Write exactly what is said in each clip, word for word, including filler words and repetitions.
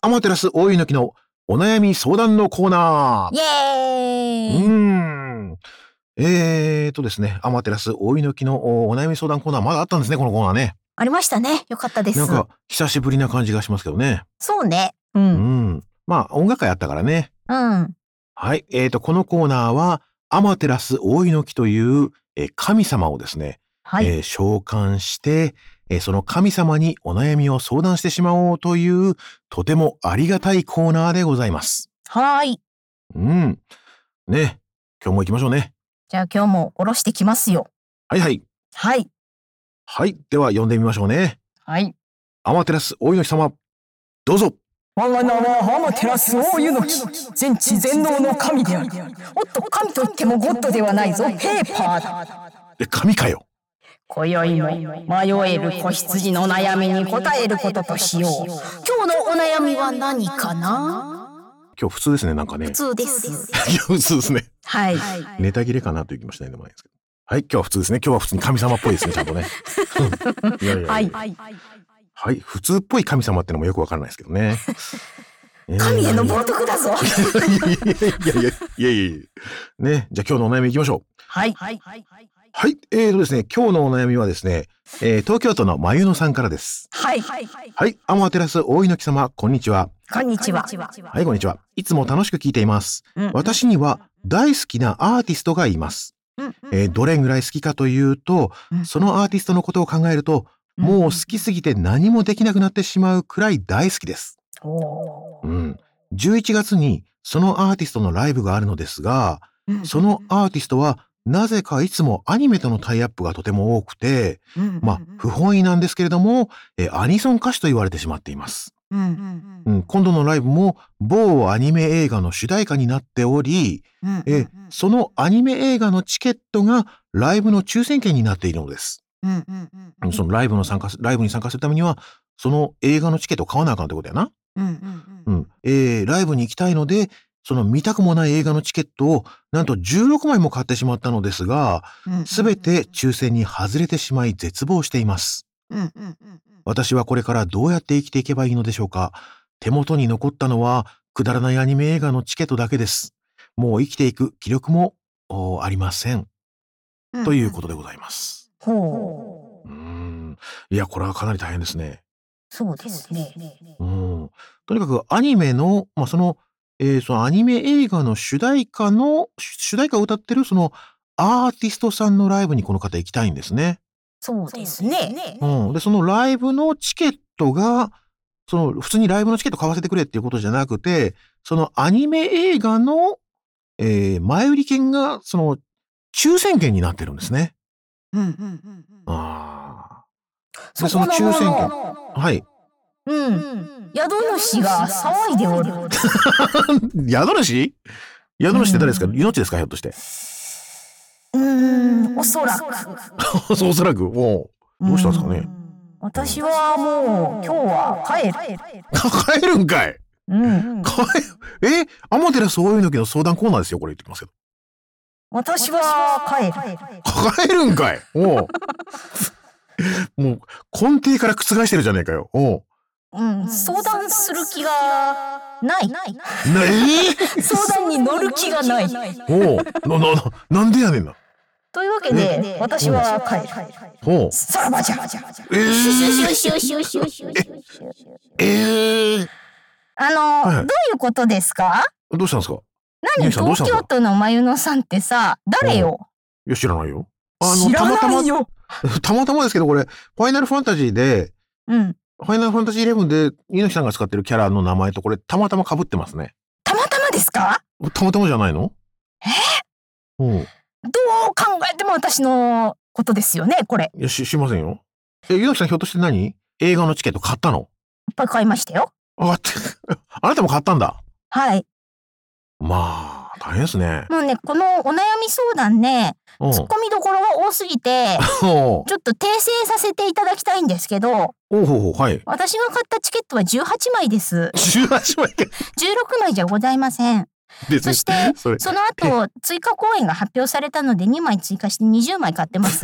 アマテラス大猪木のお悩み相談のコーナー。 イエーイ。 うーん。えーとですね、アマテラス大猪木のお悩み相談コーナーまだあったんですね、このコーナーね。 ありましたね。よかったです。 なんか久しぶりな感じがしますけどね。 そうね。う。 うんん。まあ音楽会あったからね。 うん。 はい。えーと、このコーナーはアマテラス大猪木というえー神様をですね、 はい。 えー召喚して、えーその神様にお悩みを相談してしまおうというとてもありがたいコーナーでございます。 はーい。 うん。ね。今日も行きましょうね。 じゃあ今日も下ろしてきますよ。 はいはい。 はい。 はい。では読んでみましょうね。 はい。 アマテラス大猪木様、どうぞ。 我が名はアマテラス大猪木、全知全能の神である。おっと、神といってもゴッドではないぞ、ペーパーだ。 え、神かよ。 今宵も迷える子羊の悩みに答えることとしよう。 今日のお悩みは何かな？ 今日普通ですね、なんかね。 普通です。 今日普通ですね。 はい。 ネタ切れかなという気もしないでもないですけど。はい、今日は普通ですね。今日は普通に神様っぽいですね、ちゃんとね。いやいやいやはい。 はい、普通っぽい神様ってのもよくわからないですけどね。 神への冒涜だぞ。 いやいやいやいやいやいや。ね、じゃあ今日のお悩みいきましょう。 はい。 はい、えーとですね、今日のお悩みはですね、えー東京都のまゆのさんからです。 はい。 はい、アマテラス大猪木様、こんにちは。 こんにちは。 はい、こんにちは。いつも楽しく聞いています。 うん私には大好きなアーティストがいます。 うんえーどれぐらい好きかというと、 うんそのアーティストのことを考えると、もう好きすぎて何もできなくなってしまうくらい大好きです。 おー。 うん。じゅういちがつにそのアーティストのライブがあるのですが、 うんそのアーティストはなぜかいつもアニメとのタイアップがとても多くて、 うんまあ不本意なんですけれども、えーアニソン歌手と言われてしまっています。 うんうん、今度のライブも某アニメ映画の主題歌になっており、 うんえーそのアニメ映画のチケットがライブの抽選券になっているのです。 うんうんそのライブの参加す、ライブに参加するためには、その映画のチケットを買わなあかんってことやな。 うんうん。えーライブに行きたいので、その見たくもない映画のチケットをなんとじゅうろくまいも買ってしまったのですが、 うんすべて抽選に外れてしまい絶望しています。 うん私はこれからどうやって生きていけばいいのでしょうか。手元に残ったのはくだらないアニメ映画のチケットだけです。もう生きていく気力もおありません。 うんということでございます。 ほう。 うーん。いや、これはかなり大変ですね。 そうですね。 うん。とにかくアニメの、まあ、その、えーそのアニメ映画の主題歌の、主主題歌を歌ってるそのアーティストさんのライブにこの方行きたいんですね。 そうですね。 うん。で、そのライブのチケットが、その普通にライブのチケット買わせてくれっていうことじゃなくて、そのアニメ映画の、えー前売り券が、その、抽選券になってるんですね。 うん。 ああ。 そで、そのこのも抽選券。 の。 はい。 うん。宿主が騒いでおる。 宿主宿主って誰ですか？命ですか？ひょっとして。 うーん、おそらく。 そうおそらく、もう、どうしたんですかね。 私はもう今日は帰る。 帰るんかい。 うん。 帰え、アマテラス大猪木の相談コーナーですよ、これ言ってきますけど。 私は帰る。 帰るんかい。おうもう、根底から覆してるじゃねえかよ。おううん。相談する気がない。 な、えー、 相談に乗る気がない。 おうな、な、な、なんでやねんな。 というわけで、私は帰る。 おうさらばじゃ。 えー、 シュシュシュシュシュシュシュシュシュ。 えー、 あの、 はいどういうことですか？ どうしたんですか？ 何？ 兄さんどうした東んですか？ 京都のまゆのさんってさ、誰よ？ いや、知らないよ。 知らないよ。 たまたまですけど、これ、ファイナルファンタジーで、 うん。 ファイナルファンタジーイレブンで、猪木さんが使ってるキャラの名前とこれ、たまたま被ってますね。 たまたまですか？ たまたまじゃないの？ えうん。いどう考えても私のことですよね、これ。 や、し、しませんよ。え、猪木さんひょっとして何？映画のチケット買ったの？ いっぱい買いましたよ。 あ、って、あなたも買ったんだ。 はい。 まあ、大変ですね。 もうね、このお悩み相談ね、 うん。 突っ込みどころが多すぎて、 おうちょっと訂正させていただきたいんですけど、 おうほうほう、はい。 私が買ったチケットはじゅうはちまいです。 じゅうはちまいか。 じゅうろくまいじゃございません。 別に。 そして、 それ、 その後、追加公演が発表されたのでにまい追加してにじゅうまい買ってます。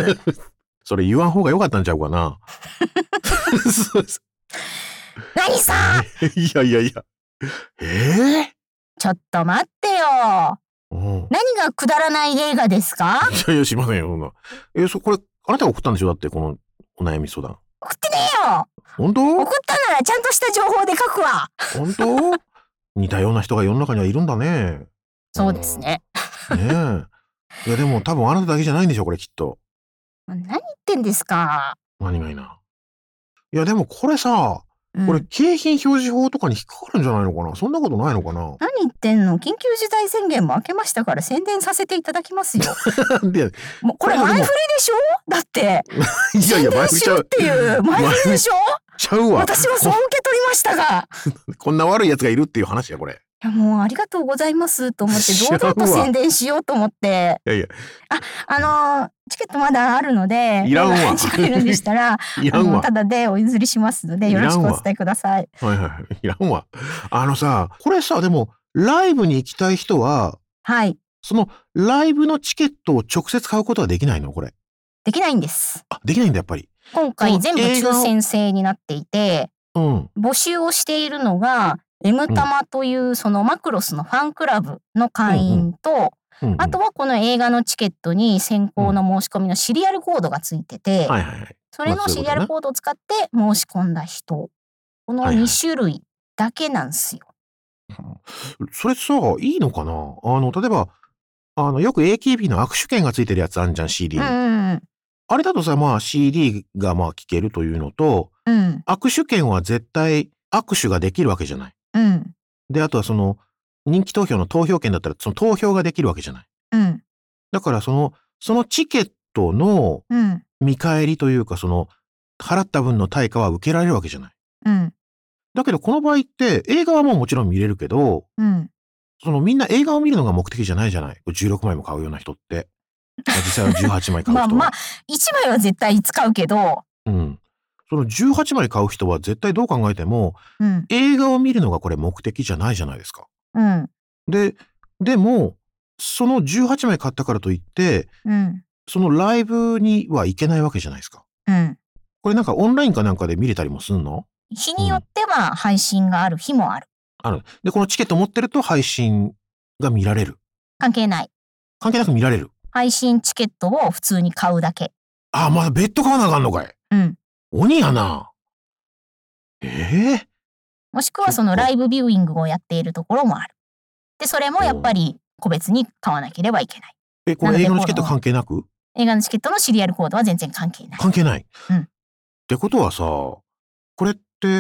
それ言わん方が良かったんちゃうかな。そうです何さいやいやいや。ええちょっと待ってよ。 ー、うん。 何がくだらない映画ですか？ いやいや、しませんよ、そんな。え、そ、これ、あなたが送ったんでしょ？だって、このお悩み相談。 送ってねえよ。 本当？ 送ったならちゃんとした情報で書くわ。 本当？似たような人が世の中にはいるんだね。 そうですね。 うん。ねえ。いや、でも多分あなただけじゃないんでしょ、これきっと。 何言ってんですか？ 何がいいな。いや、でもこれさ、 うんこれ景品表示法とかに引っかかるんじゃないのかな？そんなことないのかな？ 何言ってんの？緊急事態宣言も明けましたから宣伝させていただきますよ。 で、 もうこれ前振りでしょ？だっていやいや、前振りちゃう。 宣伝しろっていう前振りでしょ？ ちゃうわ。 私はそう受け取りましたが。 こんな悪い奴がいるっていう話や、これ。 いやもうありがとうございますと思って知らんわ堂々と宣伝しようと思って。 いやいや、 あのーチケットまだあるので、 いらんわ近いるんでしたら、 いらんわ。 あのただでお譲りしますのでよろしくお伝えください。 はいはい。いらんわ。あのさ、これさ、でも、ライブに行きたい人は、 はい。 そのライブのチケットを直接買うことはできないの？これ。 できないんです。 あ、できないんだ、やっぱり。 今回全部抽選制になっていて、 うん。 募集をしているのが、M タマというそのマクロスのファンクラブの会員と、 うんうん、 あとはこの映画のチケットに先行の申し込みのシリアルコードがついてて、 はいはいはい。 それのシリアルコードを使って申し込んだ人、このに種類だけなんすよ。 それさ、いいのかな？あの、例えば、あの、よく エーケービー の握手券がついてるやつあんじゃん、シーディー に。 うんうんうん。 あれだとさ、まあ シーディー がまあ聞けるというのと、 うん。 握手券は絶対握手ができるわけじゃない。 うん。 で、あとはその、人気投票の投票券だったら、その投票ができるわけじゃない。 うん。 だからその、そのチケットのうん。 見返りというか、その、払った分の対価は受けられるわけじゃない。 うん。 だけどこの場合って映画はもうもちろん見れるけど、 うん。 そのみんな映画を見るのが目的じゃないじゃない。じゅうろくまいも買うような人って。まあ実際はじゅうはちまい買う人は。 まあまあ、いちまいは絶対使うけど、 うん。そのじゅうはちまい買う人は絶対どう考えても、 うん。 映画を見るのがこれ目的じゃないじゃないですか。 うん。 で、でも、そのじゅうはちまい買ったからといって、 うん。 そのライブには行けないわけじゃないですか。 うん。 これなんかオンラインかなんかで見れたりもすんの？ 日によっては配信がある日もある。 ある。で、このチケット持ってると配信が見られる。 関係ない。 関係なく見られる。 配信チケットを普通に買うだけ。 あ、まだ別途買わなあかんのかい。 うん。 鬼やな。ええもしくはそのライブビューイングをやっているところもある。で、それもやっぱり個別に買わなければいけない。 え、これ映画のチケット関係なく？ 映画のチケットのシリアルコードは全然関係ない。 関係ない。 うん。 ってことはさ、これって、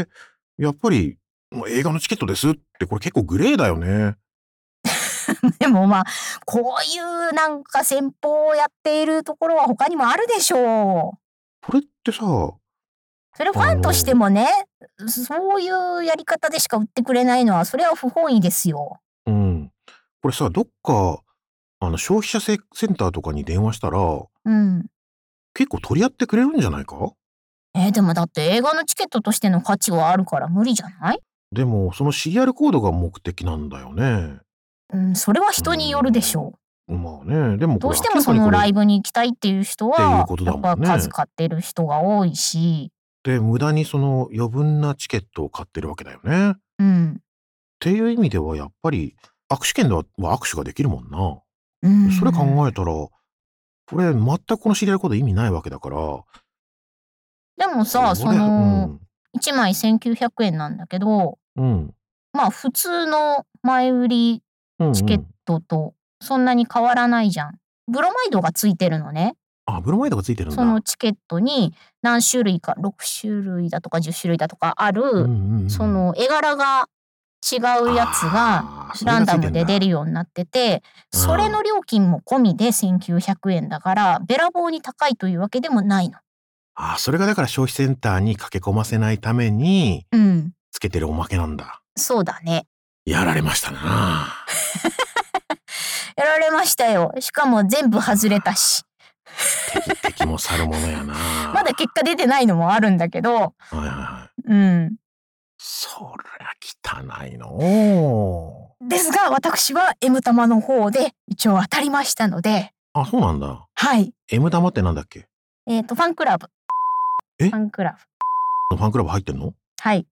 やっぱり、もう映画のチケットですって、これ結構グレーだよね。 でもまあ、こういうなんか戦法をやっているところは他にもあるでしょう。 これってさ、 それファンとしてもね、そういうやり方でしか売ってくれないのは、それは不本意ですよ。 うん。これさ、どっか、あの、消費者セセンターとかに電話したら、 うん。 結構取り合ってくれるんじゃないか？ えーでもだって映画のチケットとしての価値はあるから無理じゃない？ でも、そのシリアルコードが目的なんだよね。 うん、それは人によるでしょう。 まあね、でもどうしてもそのライブに行きたいっていう人っていうは、 ことだやっもんねぱ数買ってる人が多いし、 で、無駄にその余分なチケットを買ってるわけだよね。っうん。 ていう意味ではやっぱり握手券では握手ができるもんな。 うん。 それ考えたら、これ全くこのシリアルコード意味ないわけだから。 でもさ、そこれの、いちまいせんきゅうひゃくえんなんだけど、 うん。うん。 まあ普通の前売りうんうんチケットとそんなに変わらないじゃん。ブロマイドがついてるのね。 あ、ブロマイドがついてるんだ。 そのチケットに何種類か、ろく種類だとかじゅっ種類だとかある、 うんうんうん、 その絵柄が違うやつがランダムで出るようになってて、それの料金も込みでせんきゅうひゃくえんだから、べらぼうに高いというわけでもないの。 ああ、それがだから消費センターに駆け込ませないために、 うん。 つけてるおまけなんだ。 そうだね。 やられましたな。 やられましたよ。しかも全部外れたし。 敵敵も去るものやな。 まだ結果出てないのもあるんだけど。 はいはいはい。 うん。 そりゃ汚いの。 ですが、私は M 玉の方で一応当たりましたので。 あ、そうなんだ。 はい。 M 玉ってなんだっけ？ えっと、ファンクラブ。 え？ ファンクラブ。ファンクラブ入ってんの？ はい。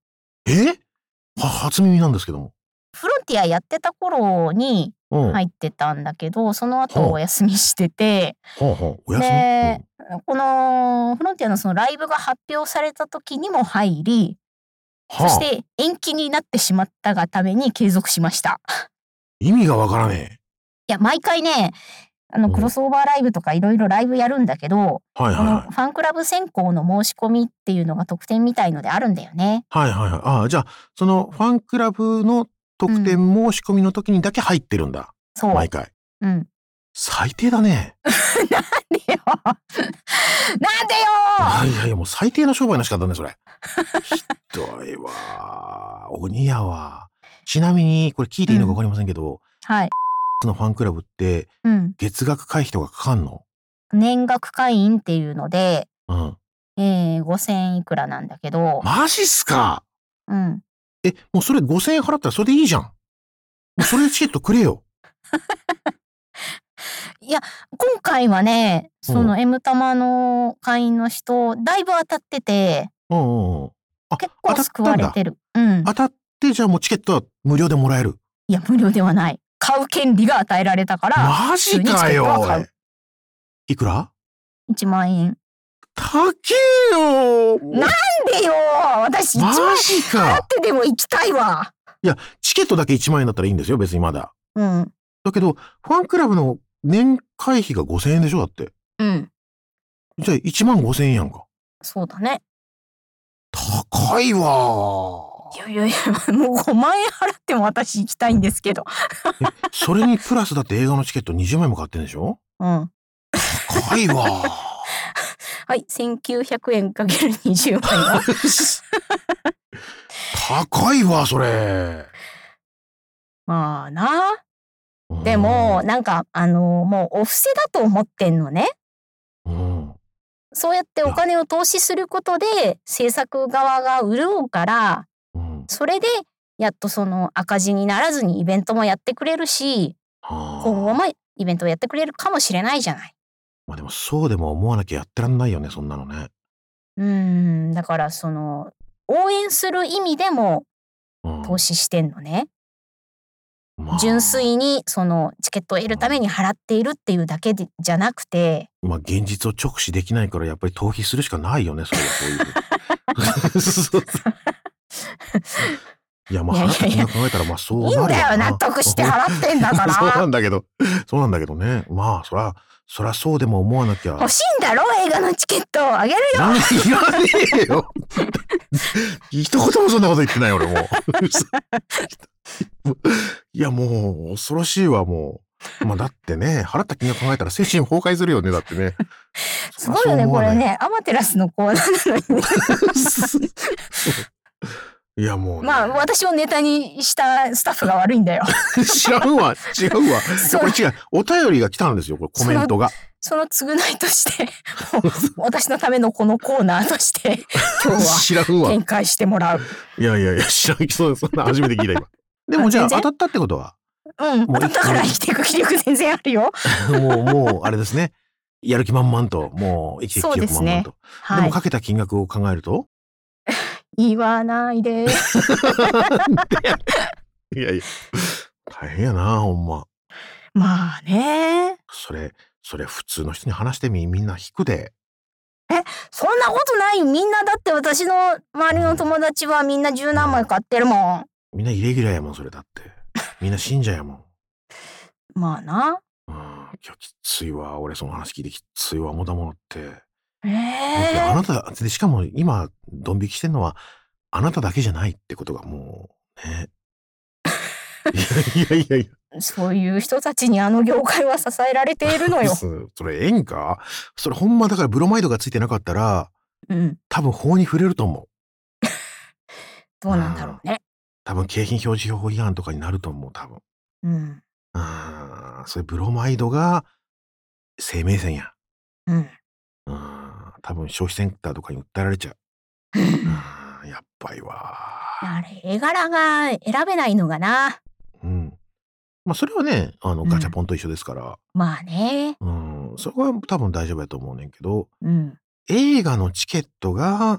えは、初耳なんですけども。 フロンティアやってた頃にうん。 入ってたんだけど、その後はお休みしてて、 あ、はあ、はあ、お休み？ で、 うん。 このフロンティアのそのライブが発表された時にも入り、そしはあ。 て延期になってしまったがために継続しました。 意味がわからねいや、毎回ね、あの、 うん。 クロスオーバーライブとかいろいろライブやるんだけど、 はいこはいはい。 のファンクラブ選考の申し込みっていうのが特典みたいのであるんだよね。 はいはいはい。ああ、じゃあ、そのファンクラブのう特典ん。 申し込みの時にだけ入ってるんだ。毎そ回。 う。うん。 最低だね。 なんでよ。なんでよ。 いやいや、もう最低な商売の仕方だね、それ。ひどいわ。鬼やわ。ちなみに、これ聞いてういいのかわかん。 りませんけど、 はい。 のファンクラブってうん。 月額会費とかかかんの？ 年額会員っていうので、 うん。 えー、ごせんえんいくらなんだけど、 マジっすか？ うん。 え、もうそれごせんえん払ったらそれでいいじゃん。もうそれでチケットくれよ。 いや、今回はね、 うん。 その M 玉の会員の人、だいぶ当たってて、 うんうんうん。あ、 結当たっ構救たんだ。 われてる。うん。 当たって、じゃあもうチケットは無料でもらえる。 いや、無料ではない。買う権利が与えられたから、 マ普通にチジかよ、 ケットは買う。 おい。いくら？ いちまんえん。 高えよ。もなんでよ。私う、 いちまんマジ円払っか。 てでも行きたいわ。 いや、チケットだけいちまんえんだったらいいんですよ、別にまだ。 うん。 だけど、ファンクラブの年会費がごせんえんでしょ、だって。 うん。 じゃあいちまんごせんえんやんか。 そうだね。 高いわ。 いやいやいや、もうごまんえん払っても私行きたいんですけど。 え、それにプラスだって映画のチケットにじゅうまんえんも買ってんでしょ？ うん。 高いわ。 はい、せんきゅうひゃくえんかけるにじゅうまんよ。 高いわ、それ。 まあな。 うでも、 ん。 なんか、あの、もうお布施だと思ってんのね。 うん。 そうやっていや、 お金を投資することで、制作側が潤うから、 うん。 それで、やっとその赤字にならずにイベントもやってくれるし、今後はあ。 もイベントをやってくれるかもしれないじゃない。 ま、でもそうでも思わなきゃやってらんないよね、そんなのね。 うーん、だからその、応援する意味でも投うん。 資してんのね。純まあ。 粋にそのチケットを得るために払っているっていうだけでじゃなくて。 ま、現実を直視できないからやっぱり逃避するしかないよね、それはそういう。そう。いや、ま、 いやい払ったやいや、 金額考えたら、ま、そういいんだよ、 なるわな。 納得して払ってんだかそうなら。 んだけどそうなんだけどね。まあ、そらそらそうでも思わなきゃ。 欲しいんだろ、映画のチケットあげるよ。 いらねえよ。一言もそんなこと言ってない、俺もう。いや、もう恐ろしいわ、もう。ま、だってね、払った金額考えたら精神崩壊するよね、だってね。 すごいよね、これね、アマテラスのコーナーなのにね。 いや、もうね。 まあ、私をネタにしたスタッフが悪いんだよ。 知らんわ、違うわ。いや、これ違う。お便りが来たんですよ、これコメントが。 その償いとして、私のためのこのコーナーとして、今日知らんわ。 は展開してもらう。 いやいやいや、知らん、そう、そんな初めて聞いた今。でもじゃあ当たったってことは、 うん、当たったから生きていく気力全然あるよ。 もう、もう、あれですね。やる気満々と、もう生きていく気力満々と。 はい、 でもかけた金額を考えると言わないで。 いやいや、大変やな、ほんま。 まあね。 それ、それ普通の人に話してみ、みんな引くで。 え、そんなことないよ。みんなだって私の周りの友達はみんな十何枚買ってるもん。 みんなイレギュラーやもん、それだって。みんな信者やもん。 まあな。 うん、今日きついわ。俺その話聞いてきついわ、もだものって。 ええー。あなた、で、しかも今、ドン引きしてんのは、あなただけじゃないってことがもう、ね。いやいやいやいや。 そういう人たちにあの業界は支えられているのよ。 それええんか？それほんまだからブロマイドがついてなかったら、 うん。 多分法に触れると思う。 どうなんだろうね。 多分景品表示法違反とかになると思う、多分。 うん。 ああ、それブロマイドが生命線や。 うん。 うん、多分消費センターとかに訴えられちゃう。うん、やっばいわ。 あれ、絵柄が選べないのがな。 うん。ま、それはね、あの、ガチャポンと一緒ですから。 うん、まあね。 うん、そこは多分大丈夫やと思うねんけど、 うん。 映画のチケットが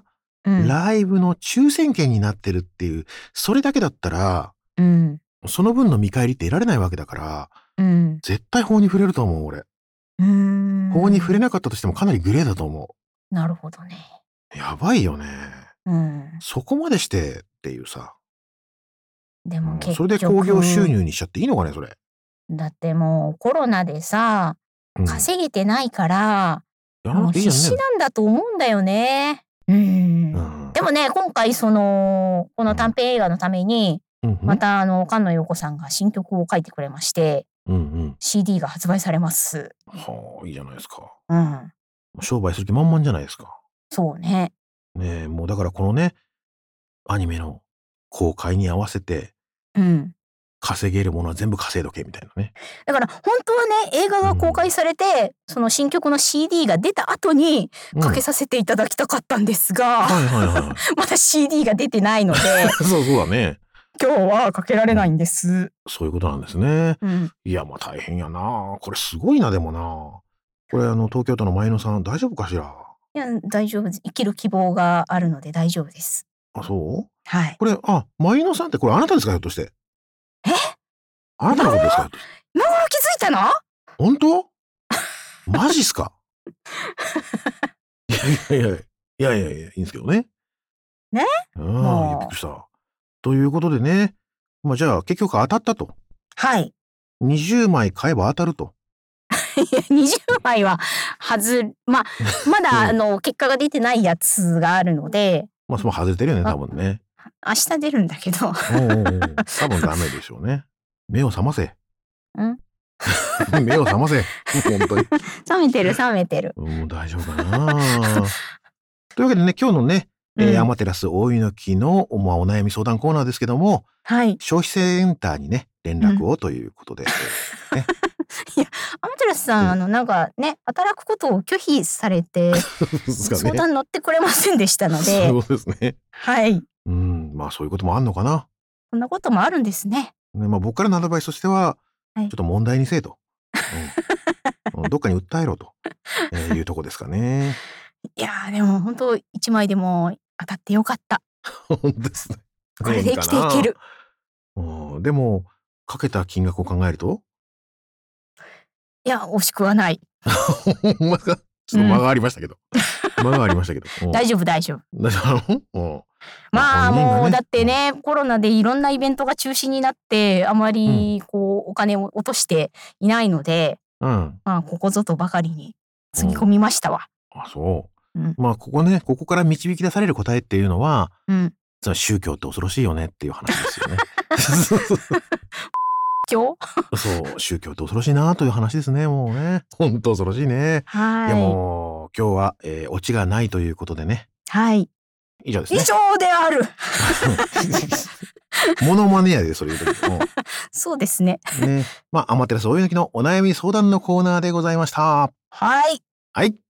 うんライブの抽選券になってるっていう、それだけだったら、 うんその分の見返りって得られないわけだから、 うん絶対法に触れると思う、俺。 うーん法に触れなかったとしてもかなりグレーだと思なるほどね。 う。やばいよね。 うん。 そこまでしてっていうさ。うんでも結それで興行収入にしちゃっていいのかね、それ。 だってもうコロナでさ、 うん、 稼げてないから、 やらもうなくていいじゃんね。 必死なんだと思うんだよね。うん。 うんでもね、今回その、この短編映画のために、 うんうんまたあの、菅野陽子さんが新曲を書いてくれまして、 うんうん。 シーディー が発売されます。 はあ、いいじゃないですか。 うん。 商売する気満々じゃないですか。 そうね。 ねえ、もうだからこのね、アニメの公開に合わせてうん。 稼げるものは全部稼いどけみたいなね。 だから本当はね、映画が公開されて、その新曲の シーディー が出た後にうんかけさせていただきたかったんですが、 はいはいはい。 まだ シーディー が出てないので、 そうそうだね。 今日はかけられないんです。 そういうことなんですね。 うん。 いや、まあ大変やな。これすごいな、でもな。これあの、東京都の前野さん、大丈夫かしら。 いや、大丈夫です。生きる希望があるので大丈夫です。 あ、そうはい。 これ、あ、前野さんってこれあなたですか、ひょっとして。 えあなたのことですか、ひょっとして。 今頃気づいたの？ 本当マジっすか。いやいやいや、いやいやいや、いいんですけどね。 ねああ、 もういやびっくりした。ということでね、まあじゃあ結局当たったと。 はい。 にじゅうまい買えば当たると。 いや、にじゅうまいは外、まあ、まだうんあの、結果が出てないやつがあるので、 まあその外れてるよね、 あ多分ね。 明日出るんだけど。 おうおうおう多分ダメでしょうね。目を覚ませ。 ん目を覚ませ。本当に。 冷めてる冷めてる。 もう大丈夫かな。というわけでね、今日のね、えーうんアマテラス大井の木の、まあ、お悩み相談コーナーですけども、 はい。 消費センターにね、連絡をということで。ね、 アマテラスさん、 うんあの、なんかね、働くことを拒否されて、 ですかね相談乗ってくれませんでしたのそうで、 いうことですね。 はい。 うん、まあそういうこともあんのかな。 こんなこともあるんですね。 ね、まあ僕からのアドバイスとしては、 はいちょっと問題にせえと。うんうんどっかに訴えろと、えーいうとこですかね。 いやー、でも本当一枚でも当たってよかった。 本当ですね。 これで生きていける。 うん、でも、かけた金額を考えると、 いや、惜しくはない。 ほんまかちょっと間がありましたけど。間がありましたけど。うん大丈夫、大丈夫。 大丈夫なのうんまあ本人がねもうだってね、コロナでいろんなイベントが中止になってあまりこうお金を落としていないので、 うん。 まあここぞとばかりにつぎ込みましたわ。 あ、そう。 うんまあ、ここね、ここから導き出される答えっていうのは、 うん。 実は宗教って恐ろしいよねっていう話ですよね。 今日そう、宗教って恐ろしいなという話ですね、もうね。ほんと恐ろしいね。 はいや、もう、今日は、えーオチがないということでね。 はい。以以上ですね。 上である。 モノマネやで、それ言うときも。 そうですね。 ね。まあ、アマテラス大猪木のお悩み相談のコーナーでございました。 はい。 はい。